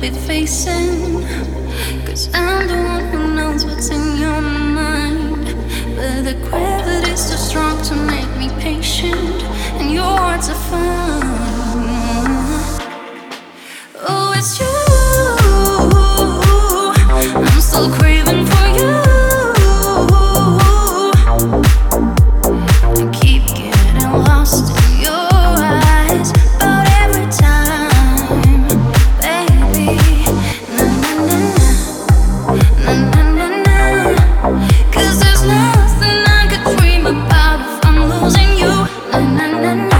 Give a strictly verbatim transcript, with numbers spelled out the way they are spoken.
be facing. Cause I'm the one who knows what's in your mind. But the gravity's too strong to make me patient, and your words are fun. Oh, it's you. I'm still craving for you. I keep getting lost in your eyes about every time, baby. Na na na na, na na na na. 'Cause there's nothing I could dream about if I'm losing you. Na na na na.